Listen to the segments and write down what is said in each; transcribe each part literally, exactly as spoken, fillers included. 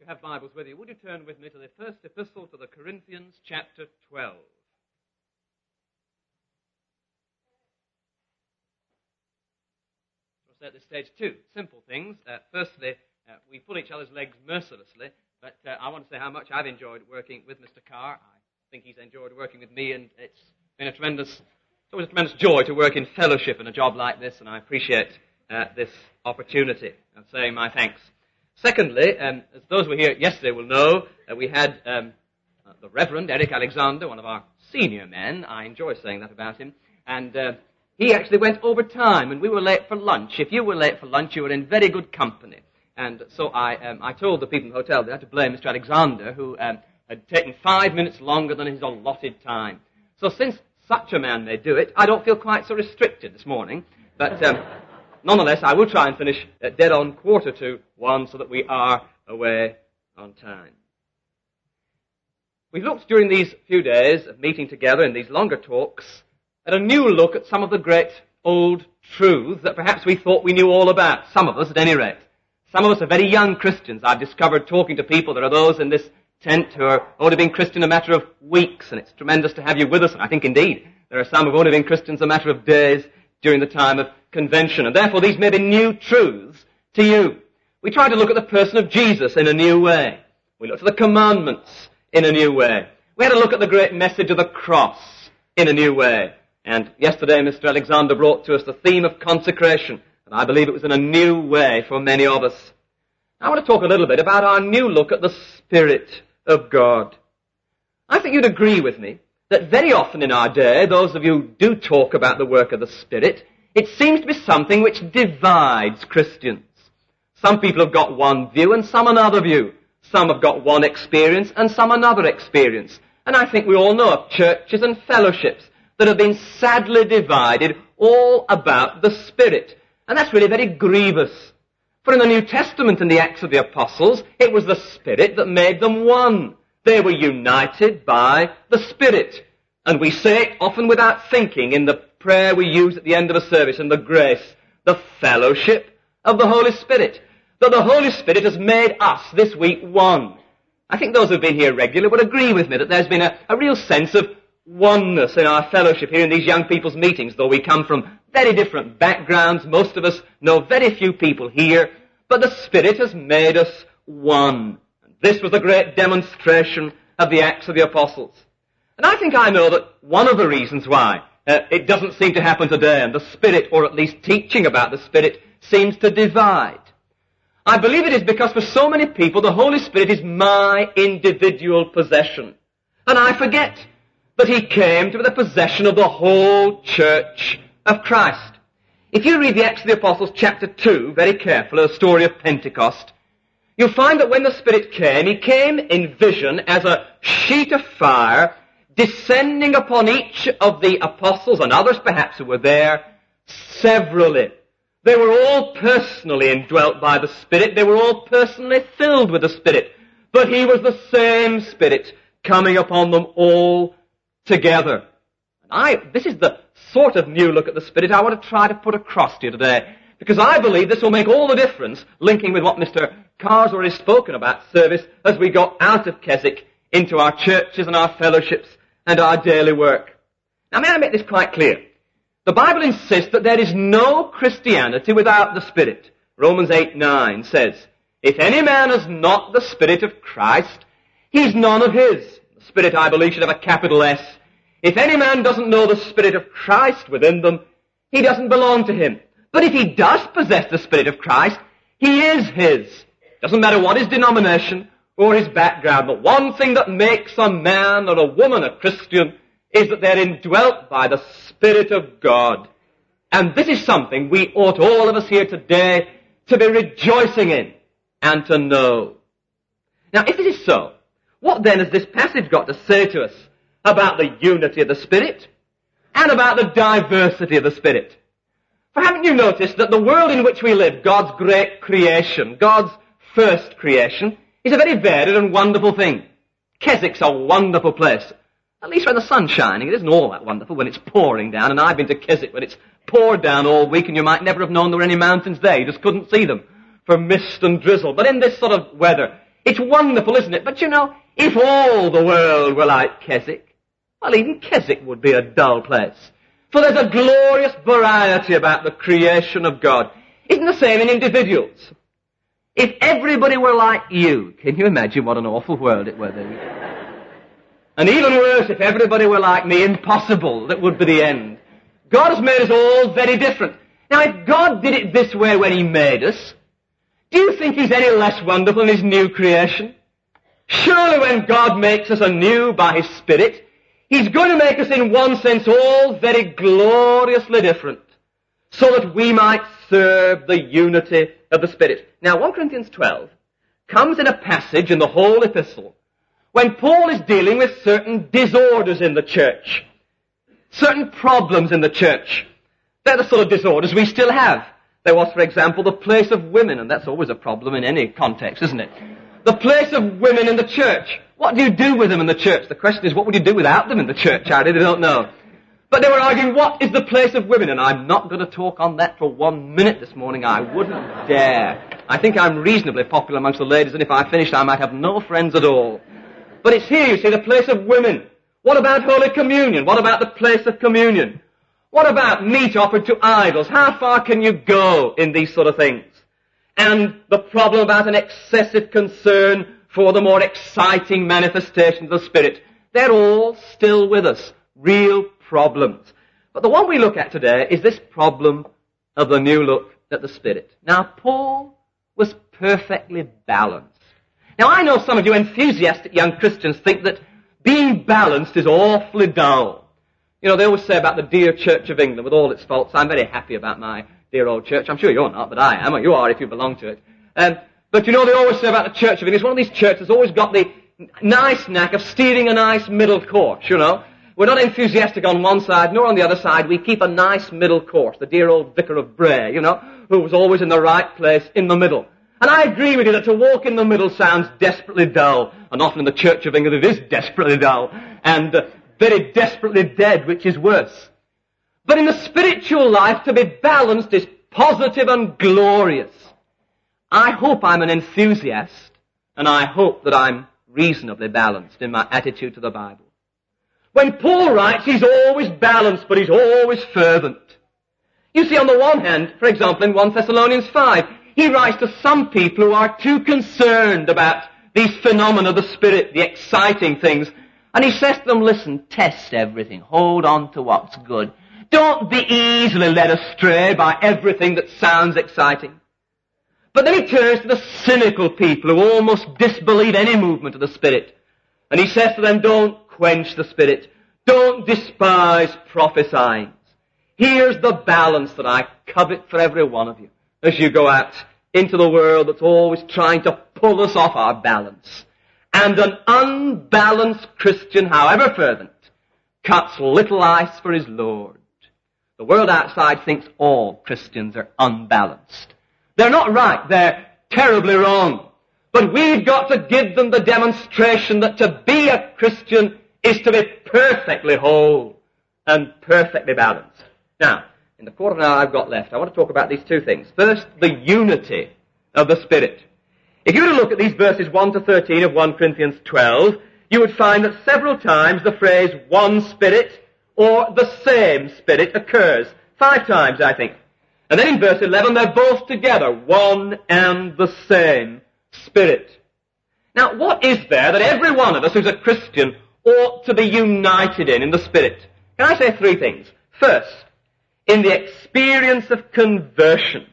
you have Bibles with you, would you turn with me to the first epistle to the Corinthians, chapter twelve. We'll say at this stage two simple things. Uh, firstly, uh, we pull each other's legs mercilessly, but uh, I want to say how much I've enjoyed working with Mister Carr. I think he's enjoyed working with me, and it's been a tremendous, it's always a tremendous joy to work in fellowship in a job like this, and I appreciate uh, this opportunity of saying my thanks. Secondly, um, as those who were here yesterday will know, uh, we had um, uh, the Reverend Eric Alexander, one of our senior men. I enjoy saying that about him. And uh, he actually went over time, and we were late for lunch. If you were late for lunch, you were in very good company. And so I um, I told the people in the hotel they had to blame Mister Alexander, who um, had taken five minutes longer than his allotted time. So since such a man may do it, I don't feel quite so restricted this morning. But Um, Nonetheless, I will try and finish at dead on quarter to one so that we are away on time. We've looked during these few days of meeting together in these longer talks at a new look at some of the great old truths that perhaps we thought we knew all about, some of us at any rate. Some of us are very young Christians. I've discovered talking to people, there are those in this tent who are only been Christian a matter of weeks, and it's tremendous to have you with us, and I think indeed there are some who have only been Christians a matter of days during the time of convention, and therefore these may be new truths to you. We try to look at the person of Jesus in a new way. We looked at the commandments in a new way. We had a look at the great message of the cross in a new way. And yesterday Mister Alexander brought to us the theme of consecration, and I believe it was in a new way for many of us. I want to talk a little bit about our new look at the Spirit of God. I think you'd agree with me that very often in our day, those of you who do talk about the work of the Spirit, it seems to be something which divides Christians. Some people have got one view and some another view. Some have got one experience and some another experience. And I think we all know of churches and fellowships that have been sadly divided all about the Spirit. And that's really very grievous. For in the New Testament and the Acts of the Apostles, it was the Spirit that made them one. They were united by the Spirit. And we say it often without thinking in the prayer we use at the end of a service, and the grace, the fellowship of the Holy Spirit. That the Holy Spirit has made us this week one. I think those who have been here regularly would agree with me that there's been a, a real sense of oneness in our fellowship here in these young people's meetings, though we come from very different backgrounds. Most of us know very few people here, but the Spirit has made us one. This was a great demonstration of the Acts of the Apostles. And I think I know that one of the reasons why uh, it doesn't seem to happen today, and the Spirit, or at least teaching about the Spirit, seems to divide. I believe it is because for so many people the Holy Spirit is my individual possession. And I forget that He came to be the possession of the whole church of Christ. If you read the Acts of the Apostles chapter two very carefully, the story of Pentecost, you'll find that when the Spirit came, He came in vision as a sheet of fire descending upon each of the apostles and others perhaps who were there severally. They were all personally indwelt by the Spirit. They were all personally filled with the Spirit. But He was the same Spirit coming upon them all together. And I, this is the sort of new look at the Spirit I want to try to put across to you today, because I believe this will make all the difference, linking with what Mister Carr's already spoken about service as we go out of Keswick into our churches and our fellowships and our daily work. Now, may I make this quite clear? The Bible insists that there is no Christianity without the Spirit. Romans eight nine says, if any man has not the Spirit of Christ, he's none of His. The Spirit, I believe, should have a capital S. If any man doesn't know the Spirit of Christ within them, he doesn't belong to Him. But if he does possess the Spirit of Christ, he is His. Doesn't matter what his denomination or his background. The one thing that makes a man or a woman a Christian is that they're indwelt by the Spirit of God. And this is something we ought, all of us here today, to be rejoicing in and to know. Now, if it is so, what then has this passage got to say to us about the unity of the Spirit and about the diversity of the Spirit? For haven't you noticed that the world in which we live, God's great creation, God's first creation, is a very varied and wonderful thing. Keswick's a wonderful place. At least when the sun's shining. It isn't all that wonderful when it's pouring down, and I've been to Keswick when it's poured down all week, and you might never have known there were any mountains there. You just couldn't see them for mist and drizzle. But in this sort of weather, It's wonderful, isn't it? But you know, if all the world were like Keswick, well, even Keswick would be a dull place. For there's a glorious variety about the creation of God. Isn't the same in individuals? If everybody were like you, can you imagine what an awful world it would be? And even worse, if everybody were like me, impossible, that would be the end. God has made us all very different. Now, if God did it this way when He made us, do you think He's any less wonderful in His new creation? Surely when God makes us anew by His Spirit, He's going to make us in one sense all very gloriously different, so that we might serve the unity of the Spirit. Now, First Corinthians twelve comes in a passage in the whole epistle when Paul is dealing with certain disorders in the church, certain problems in the church. They're the sort of disorders we still have. There was, for example, the place of women, and that's always a problem in any context, isn't it? The place of women in the church. What do you do with them in the church? The question is, what would you do without them in the church? I really don't know. But they were arguing, what is the place of women? And I'm not going to talk on that for one minute this morning. I wouldn't dare. I think I'm reasonably popular amongst the ladies, and if I finished, I might have no friends at all. But it's here, you see, the place of women. What about Holy Communion? What about the place of communion? What about meat offered to idols? How far can you go in these sort of things? And the problem about an excessive concern for the more exciting manifestations of the Spirit. They're all still with us. Real problems. But the one we look at today is this problem of the new look at the Spirit. Now, Paul was perfectly balanced. Now, I know some of you enthusiastic young Christians think that being balanced is awfully dull. You know, they always say about the dear Church of England, with all its faults, I'm very happy about my dear old church. I'm sure you're not, but I am, or you are if you belong to it. Um, but you know, they always say about the Church of England, it's one of these churches that's always got the nice knack of steering a nice middle course, you know. We're not enthusiastic on one side, nor on the other side. We keep a nice middle course. The dear old Vicar of Bray, you know, who was always in the right place in the middle. And I agree with you that to walk in the middle sounds desperately dull. And often in the Church of England it is desperately dull. And uh, very desperately dead, which is worse. But in the spiritual life, to be balanced is positive and glorious. I hope I'm an enthusiast, and I hope that I'm reasonably balanced in my attitude to the Bible. When Paul writes, he's always balanced, but he's always fervent. You see, on the one hand, for example, in First Thessalonians five, he writes to some people who are too concerned about these phenomena of the Spirit, the exciting things, and he says to them, listen, test everything, hold on to what's good. Don't be easily led astray by everything that sounds exciting. But then he turns to the cynical people who almost disbelieve any movement of the Spirit. And he says to them, don't quench the Spirit. Don't despise prophesying. Here's the balance that I covet for every one of you as you go out into the world that's always trying to pull us off our balance. And an unbalanced Christian, however fervent, cuts little ice for his Lord. The world outside thinks all Christians are unbalanced. They're not right. They're terribly wrong. But we've got to give them the demonstration that to be a Christian is to be perfectly whole and perfectly balanced. Now, in the quarter of an hour I've got left, I want to talk about these two things. First, the unity of the Spirit. If you were to look at these verses one to thirteen of First Corinthians twelve, you would find that several times the phrase one Spirit or the same Spirit occurs. Five times, I think. And then in verse eleven, they're both together, one and the same Spirit. Now, what is there that every one of us who's a Christian ought to be united in, in the Spirit? Can I say three things? First, in the experience of conversion.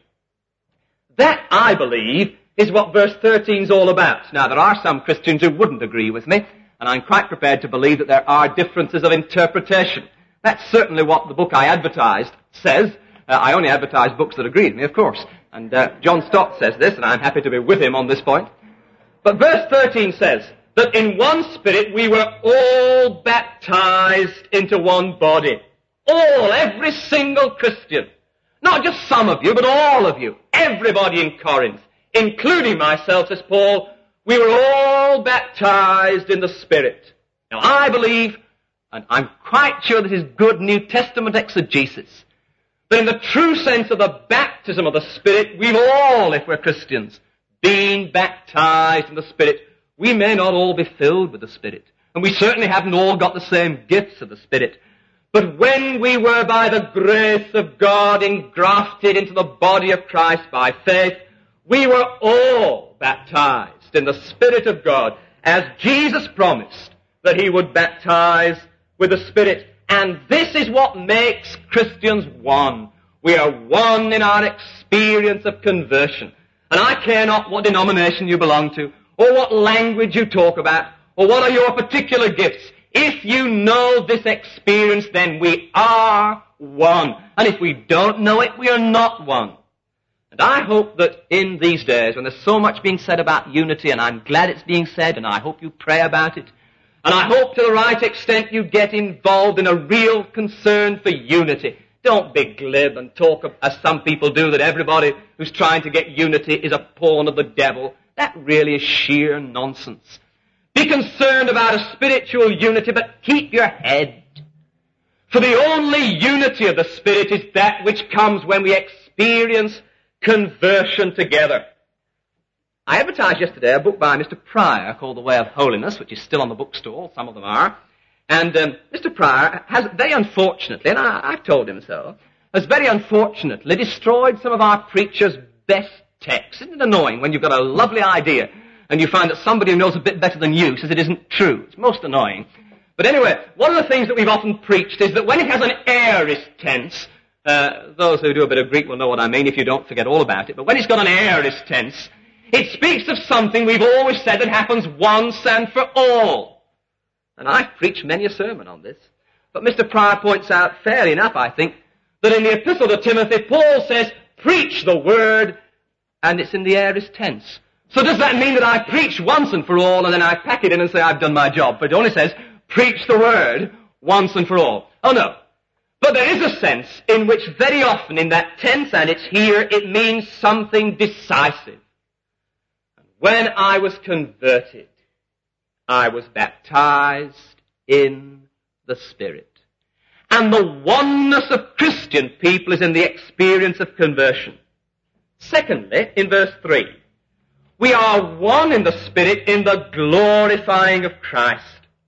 That, I believe, is what verse thirteen is all about. Now, there are some Christians who wouldn't agree with me, and I'm quite prepared to believe that there are differences of interpretation. That's certainly what the book I advertised says. Uh, I only advertise books that agree with me, of course. And uh, John Stott says this, and I'm happy to be with him on this point. But verse thirteen says that in one Spirit we were all baptized into one body. All, every single Christian. Not just some of you, but all of you. Everybody in Corinth, including myself, says Paul, we were all baptized in the Spirit. Now I believe, and I'm quite sure this is good New Testament exegesis, that in the true sense of the baptism of the Spirit, we've all, if we're Christians, been baptized in the Spirit. We may not all be filled with the Spirit, and we certainly haven't all got the same gifts of the Spirit. But when we were by the grace of God engrafted into the body of Christ by faith, we were all baptized in the Spirit of God, as Jesus promised that he would baptize with the Spirit. And this is what makes Christians one. We are one in our experience of conversion. And I care not what denomination you belong to, or what language you talk about, or what are your particular gifts. If you know this experience, then we are one. And if we don't know it, we are not one. And I hope that in these days, when there's so much being said about unity, and I'm glad it's being said, and I hope you pray about it, and I hope to the right extent you get involved in a real concern for unity. Don't be glib and talk, as some people do, that everybody who's trying to get unity is a pawn of the devil. That really is sheer nonsense. Be concerned about a spiritual unity, but keep your head. For the only unity of the Spirit is that which comes when we experience conversion together. I advertised yesterday a book by Mister Pryor called The Way of Holiness, which is still on the bookstall. Some of them are. And um, Mister Pryor has very unfortunately, and I, I've told him so, has very unfortunately destroyed some of our preachers' best texts. Isn't it annoying when you've got a lovely idea and you find that somebody who knows a bit better than you says it isn't true? It's most annoying. But anyway, one of the things that we've often preached is that when it has an aorist tense, uh, those who do a bit of Greek will know what I mean if you don't forget all about it, but when it's got an aorist tense, it speaks of something we've always said that happens once and for all. And I've preached many a sermon on this. But Mister Pryor points out, fairly enough, I think, that in the Epistle to Timothy, Paul says, preach the word, and it's in the aorist tense. So does that mean that I preach once and for all, and then I pack it in and say I've done my job? But it only says, preach the word once and for all. Oh no. But there is a sense in which very often in that tense, and it's here, it means something decisive. When I was converted, I was baptized in the Spirit. And the oneness of Christian people is in the experience of conversion. Secondly, in verse three, we are one in the Spirit in the glorifying of Christ.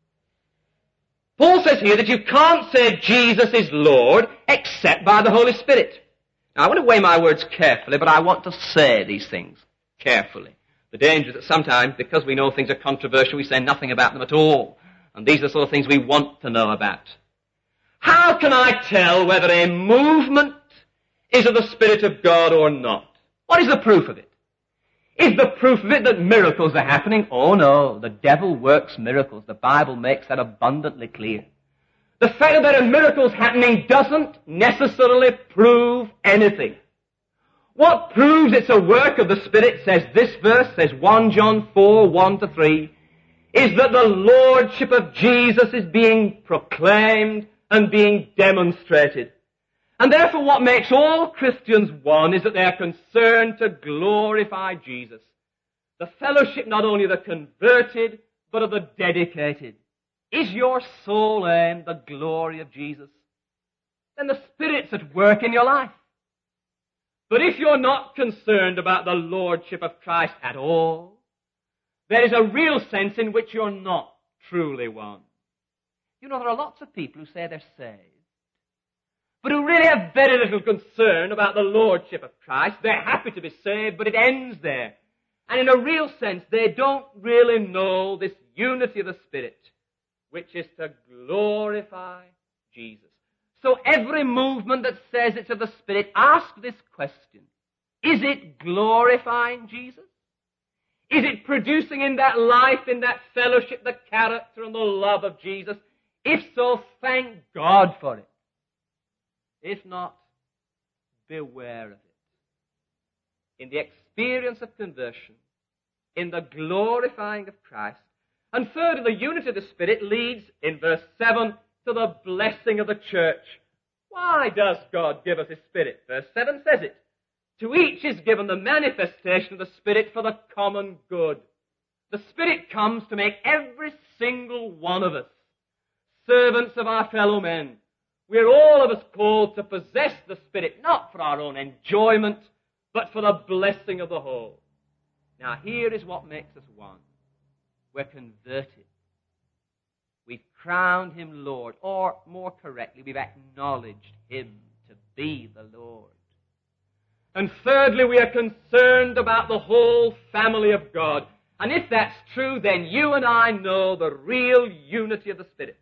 Paul says here that you can't say Jesus is Lord except by the Holy Spirit. Now, I want to weigh my words carefully, but I want to say these things carefully. The danger is that sometimes, because we know things are controversial, we say nothing about them at all. And these are the sort of things we want to know about. How can I tell whether a movement is of the Spirit of God or not? What is the proof of it? Is the proof of it that miracles are happening? Oh no, the devil works miracles. The Bible makes that abundantly clear. The fact that there are miracles happening doesn't necessarily prove anything. What proves it's a work of the Spirit, says this verse, says First John four, one to three, is that the Lordship of Jesus is being proclaimed and being demonstrated. And therefore what makes all Christians one is that they are concerned to glorify Jesus. The fellowship not only of the converted, but of the dedicated. Is your sole aim the glory of Jesus? Then the Spirit's at work in your life. But if you're not concerned about the Lordship of Christ at all, there is a real sense in which you're not truly one. You know, there are lots of people who say they're saved, but who really have very little concern about the Lordship of Christ. They're happy to be saved, but it ends there. And in a real sense, they don't really know this unity of the Spirit, which is to glorify Jesus. So every movement that says it's of the Spirit, ask this question. Is it glorifying Jesus? Is it producing in that life, in that fellowship, the character and the love of Jesus? If so, thank God for it. If not, beware of it. In the experience of conversion, in the glorifying of Christ, and third, the unity of the Spirit leads, in verse seven, to the blessing of the church. Why does God give us His Spirit? Verse seven says it. To each is given the manifestation of the Spirit for the common good. The Spirit comes to make every single one of us servants of our fellow men. We're all of us called to possess the Spirit, not for our own enjoyment, but for the blessing of the whole. Now here is what makes us one. we're converted. We've crowned him Lord, or more correctly, we've acknowledged him to be the Lord. And thirdly, we are concerned about the whole family of God. And if that's true, then you and I know the real unity of the Spirit.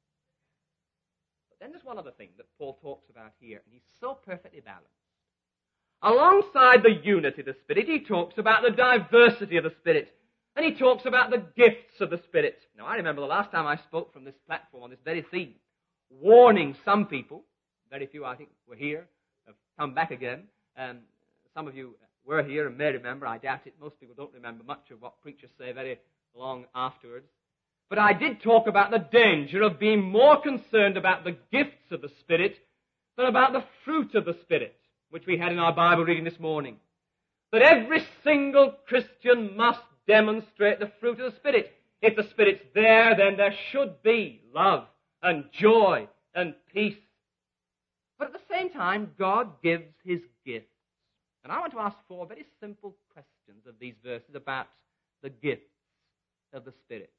But then there's one other thing that Paul talks about here, and he's so perfectly balanced. Alongside the unity of the Spirit, he talks about the diversity of the Spirit. And he talks about the gifts of the Spirit. Now, I remember the last time I spoke from this platform on this very theme, warning some people, very few I think were here, have come back again. Um, some of you were here and may remember. I doubt it. Most people don't remember much of what preachers say very long afterwards. But I did talk about the danger of being more concerned about the gifts of the Spirit than about the fruit of the Spirit, which we had in our Bible reading this morning. That every single Christian must demonstrate the fruit of the Spirit. If the Spirit's there, then there should be love and joy and peace. But at the same time, God gives his gifts. And I want to ask four very simple questions of these verses about the gifts of the Spirit.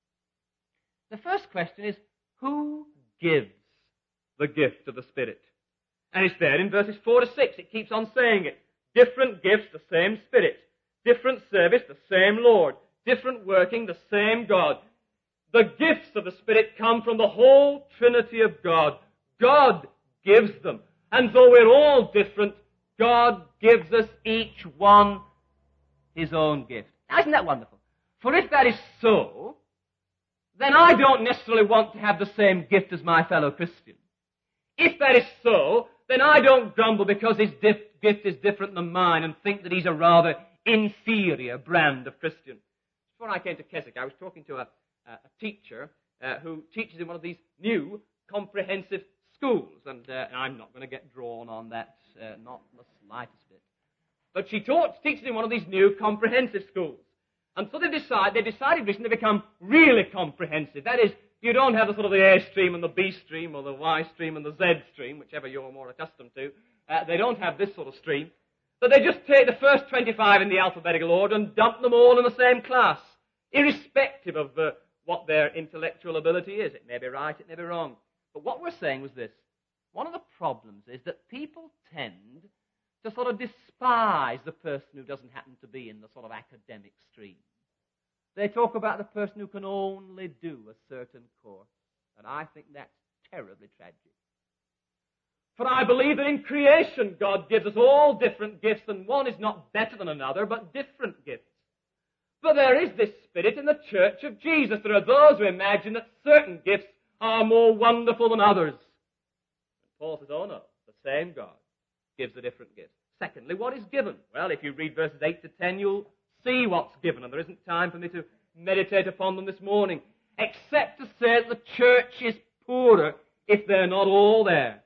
The first question is, who gives the gift of the Spirit? And it's there in verses four to six. It keeps on saying it. Different gifts, the same Spirit. Different service, the same Lord. Different working, the same God. The gifts of the Spirit come from the whole Trinity of God. God gives them. And though we're all different, God gives us each one his own gift. Now, isn't that wonderful? For if that is so, then I don't necessarily want to have the same gift as my fellow Christian. If that is so, then I don't grumble because his dif- gift is different than mine and think that he's a rather inferior brand of Christian. Before I came to Keswick, I was talking to a, a teacher uh, who teaches in one of these new comprehensive schools, and, uh, and I'm not going to get drawn on that, uh, not the slightest bit. But she taught, teaches in one of these new comprehensive schools. And so they decide, they decided recently to become really comprehensive. That is, you don't have the sort of the A stream and the B stream or the Y stream and the Z stream, whichever you're more accustomed to. Uh, they don't have this sort of stream. But they just take the first twenty-five in the alphabetical order and dump them all in the same class, irrespective of uh, what their intellectual ability is. It may be right, it may be wrong. But what we're saying was this. One of the problems is that people tend to sort of despise the person who doesn't happen to be in the sort of academic stream. They talk about the person who can only do a certain course. And I think that's terribly tragic. For I believe that in creation God gives us all different gifts, and one is not better than another, but different gifts. But there is this spirit in the church of Jesus. There are those who imagine that certain gifts are more wonderful than others. And Paul says, oh no, the same God gives the different gifts. Secondly, what is given? Well, if you read verses eight to ten, you'll see what's given, and there isn't time for me to meditate upon them this morning, except to say that the church is poorer if they're not all there.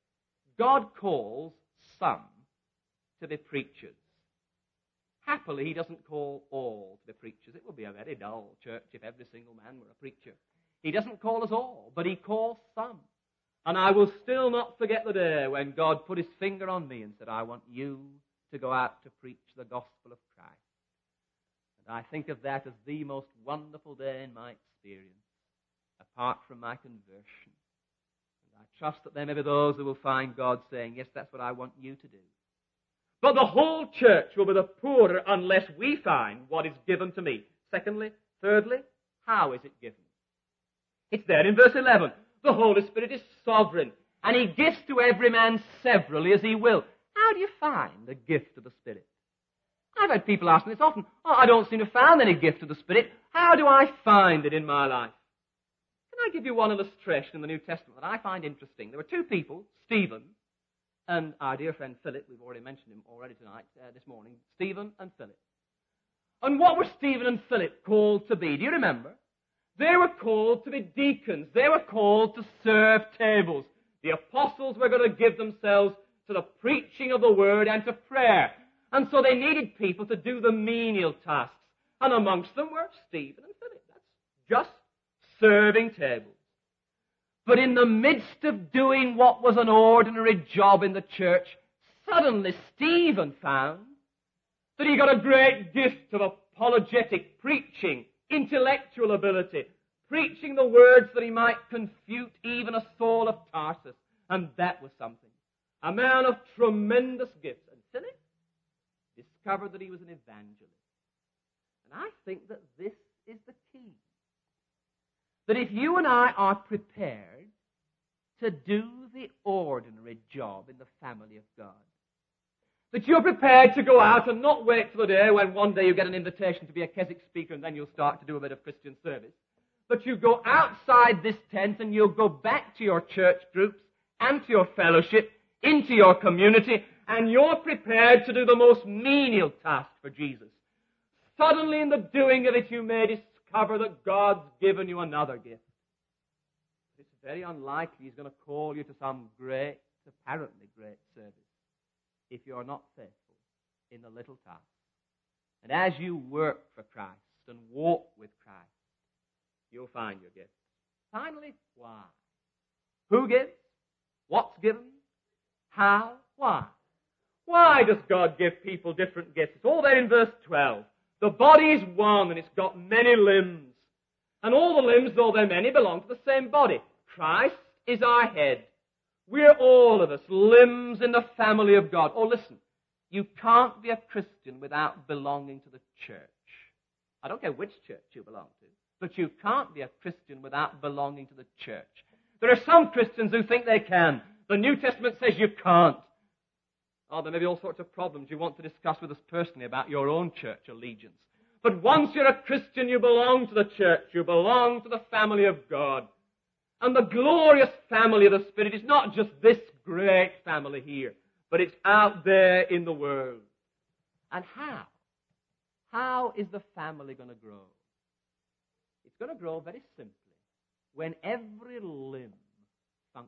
God calls some to be preachers. Happily, he doesn't call all to be preachers. It would be a very dull church if every single man were a preacher. He doesn't call us all, but he calls some. And I will still not forget the day when God put his finger on me and said, I want you to go out to preach the gospel of Christ. And I think of that as the most wonderful day in my experience, apart from my conversion. And I trust that there may be those who will find God saying, yes, that's what I want you to do. But the whole church will be the poorer unless we find what is given to me. Secondly, thirdly, how is it given? It's there in verse eleven. The Holy Spirit is sovereign, and he gives to every man severally as he will. How do you find the gift of the Spirit? I've had people ask me this often. Oh, I don't seem to have found any gift of the Spirit. How do I find it in my life? Can I give you one illustration in the New Testament that I find interesting? There were two people, Stephen and our dear friend Philip. We've already mentioned him already tonight, uh, this morning. Stephen and Philip. And what were Stephen and Philip called to be? Do you remember? They were called to be deacons. They were called to serve tables. The apostles were going to give themselves to the preaching of the word and to prayer. And so they needed people to do the menial tasks. And amongst them were Stephen and Philip. That's just serving tables. But in the midst of doing what was an ordinary job in the church, suddenly Stephen found that he got a great gift of apologetic preaching, intellectual ability, preaching the words that he might confute even a Saul of Tarsus. And that was something. A man of tremendous gifts. And Philip discovered that he was an evangelist. And I think that this is the key. That if you and I are prepared to do the ordinary job in the family of God, that you're prepared to go out and not wait till the day when one day you get an invitation to be a Keswick speaker and then you'll start to do a bit of Christian service, but you go outside this tent and you'll go back to your church groups and to your fellowship, into your community, and you're prepared to do the most menial task for Jesus. Suddenly in the doing of it you may discover that God's given you another gift. It's very unlikely he's going to call you to some great, apparently great service, if you're not faithful in the little task. And as you work for Christ and walk with Christ, you'll find your gift. Finally, why? Who gives? What's given? How? Why? Why does God give people different gifts? It's all there in verse twelve. The body is one and it's got many limbs. And all the limbs, though they're many, belong to the same body. Christ is our head. We're all of us limbs in the family of God. Oh, listen, you can't be a Christian without belonging to the church. I don't care which church you belong to, but you can't be a Christian without belonging to the church. There are some Christians who think they can. The New Testament says you can't. Oh, there may be all sorts of problems you want to discuss with us personally about your own church allegiance. But once you're a Christian, you belong to the church. You belong to the family of God. And the glorious family of the Spirit is not just this great family here, but it's out there in the world. And how? How is the family going to grow? It's going to grow very simply when every limb functions.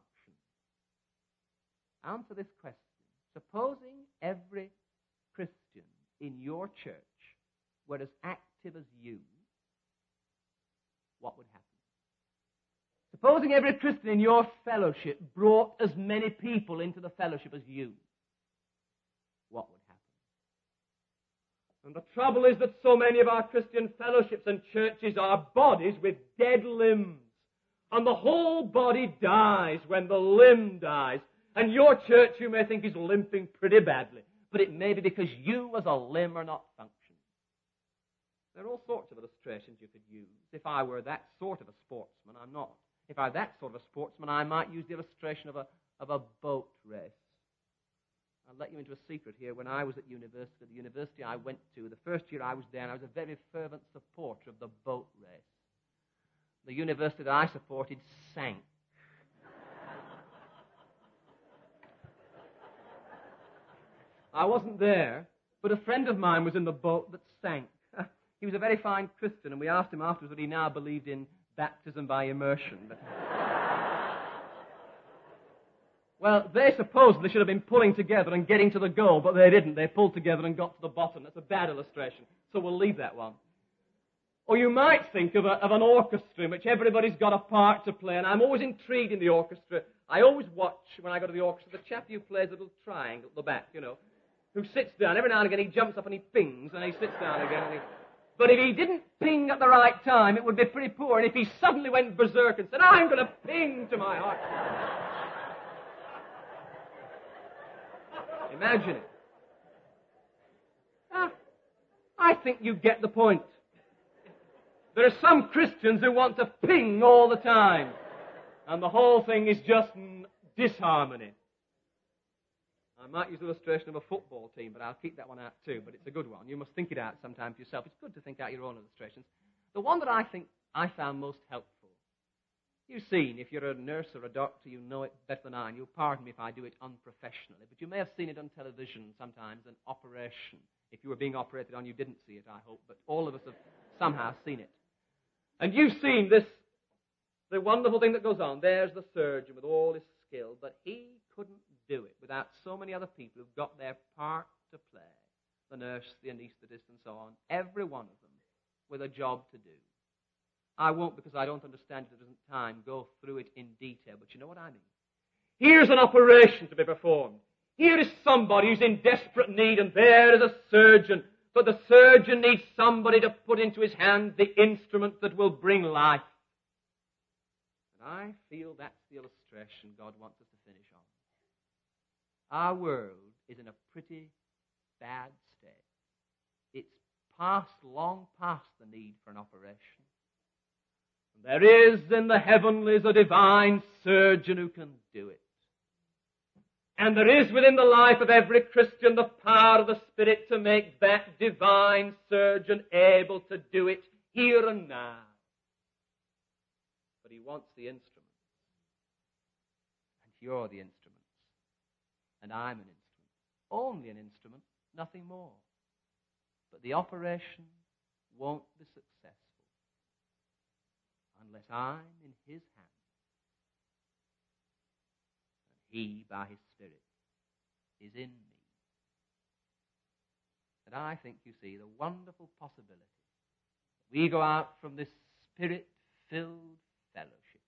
Answer this question. Supposing every Christian in your church were as active as you, what would happen? Supposing every Christian in your fellowship brought as many people into the fellowship as you, what would happen? And the trouble is that so many of our Christian fellowships and churches are bodies with dead limbs. And the whole body dies when the limb dies. And your church, you may think, is limping pretty badly. But it may be because you as a limb are not functioning. There are all sorts of illustrations you could use. If I were that sort of a sportsman, I'm not. If I were that sort of a sportsman, I might use the illustration of a, of a boat race. I'll let you into a secret here. When I was at university, the university I went to, the first year I was there, and I was a very fervent supporter of the boat race. The university that I supported sank. I wasn't there, but a friend of mine was in the boat that sank. He was a very fine Christian, and we asked him afterwards that he now believed in baptism by immersion. But well, they supposed they should have been pulling together and getting to the goal, but they didn't. They pulled together and got to the bottom. That's a bad illustration, so we'll leave that one. Or you might think of, a, of an orchestra in which everybody's got a part to play, and I'm always intrigued in the orchestra. I always watch, when I go to the orchestra, the chap who plays a little triangle at the back, you know, who sits down. Every now and again he jumps up and he pings, and he sits down again. And he... But if he didn't ping at the right time, it would be pretty poor. And if he suddenly went berserk and said, I'm going to ping to my heart. Imagine it. Ah, I think you get the point. There are some Christians who want to ping all the time. And the whole thing is just disharmony. I might use the illustration of a football team, but I'll keep that one out too, but it's a good one. You must think it out sometime for yourself. It's good to think out your own illustrations. The one that I think I found most helpful, you've seen, if you're a nurse or a doctor, you know it better than I, and you'll pardon me if I do it unprofessionally, but you may have seen it on television sometimes, an operation. If you were being operated on, you didn't see it, I hope, but all of us have somehow seen it. And you've seen this, the wonderful thing that goes on. There's the surgeon with all his skill, but he couldn't do it without so many other people who've got their part to play. The nurse, the anaesthetist, and so on. Every one of them with a job to do. I won't, because I don't understand it, there isn't time, go through it in detail, but you know what I mean. Here's an operation to be performed. Here is somebody who's in desperate need, and there is a surgeon. But the surgeon needs somebody to put into his hand the instrument that will bring life. And I feel that's the illustration God wants us to finish on. Our world is in a pretty bad state. It's past, long past the need for an operation. There is in the heavenlies a divine surgeon who can do it. And there is within the life of every Christian the power of the Spirit to make that divine surgeon able to do it here and now. But he wants the instruments. And you're the instruments. And I'm an instrument. Only an instrument, nothing more. But the operation won't be successful unless I'm in his hand and he, by his Spirit, is in me. And I think you see the wonderful possibility that we go out from this Spirit-filled fellowship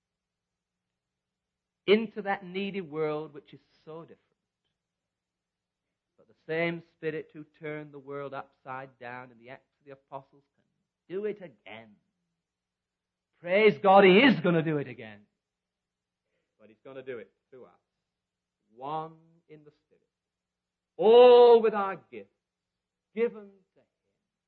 into that needy world which is so different. But the same Spirit who turned the world upside down in the Acts of the Apostles can do it again. Praise God, he is going to do it again. But he's going to do it through us. One in the Spirit. All with our gifts given to him.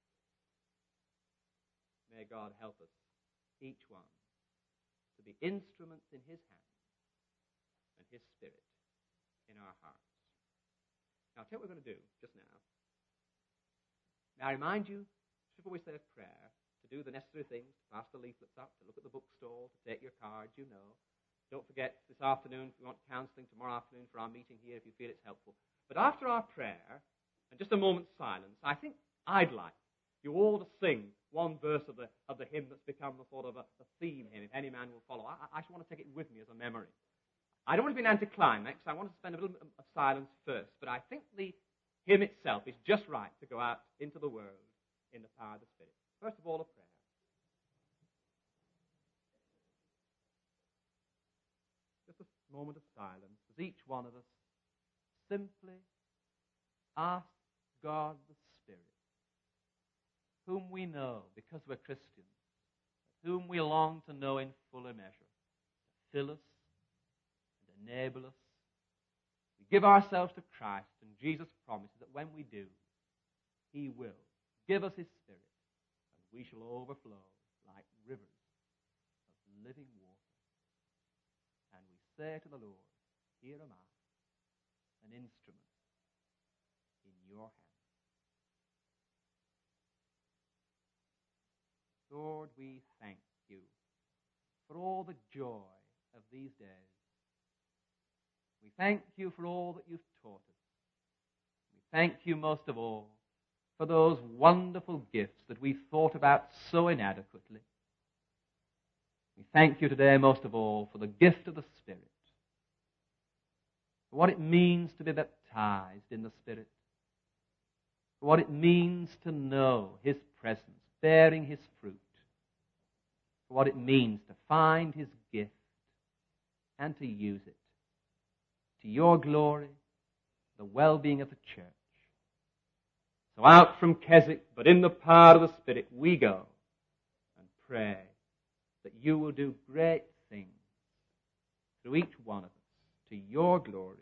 May God help us, each one, to be instruments in his hand and his Spirit in our hearts. Now, I'll tell you what we're going to do just now. May I remind you, just before we say a prayer, to do the necessary things, to pass the leaflets up, to look at the bookstall, to take your cards, you know. Don't forget this afternoon, if you want counseling, tomorrow afternoon for our meeting here, if you feel it's helpful. But after our prayer, and just a moment's silence, I think I'd like you all to sing one verse of the of the hymn that's become a sort of a, a theme hymn, if any man will follow. I, I just want to take it with me as a memory. I don't want to be an anticlimax. I want to spend a little bit of silence first. But I think the hymn itself is just right to go out into the world in the power of the Spirit. First of all, a prayer. Just a moment of silence as each one of us simply ask God the Spirit, whom we know because we're Christians, whom we long to know in fuller measure, to fill us and enable us. We give ourselves to Christ, and Jesus promises that when we do, he will give us his Spirit, and we shall overflow like rivers of living water. And we say to the Lord, here am I, an instrument in your hand. Lord, we thank you for all the joy of these days. We thank you for all that you've taught us. We thank you most of all for those wonderful gifts that we thought about so inadequately. We thank you today most of all for the gift of the Spirit, for what it means to be baptized in the Spirit, for what it means to know his presence, bearing his fruit, for what it means to find his gift and to use it to your glory, the well-being of the church. So out from Keswick, but in the power of the Spirit, we go and pray that you will do great things through each one of us to your glory.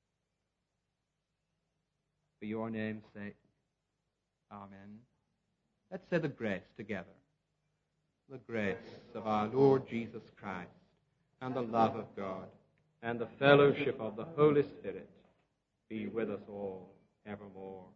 For your name's sake. Amen. Let's say the grace together. The grace of our Lord Jesus Christ, and the love of God, and the fellowship of the Holy Spirit be with us all evermore.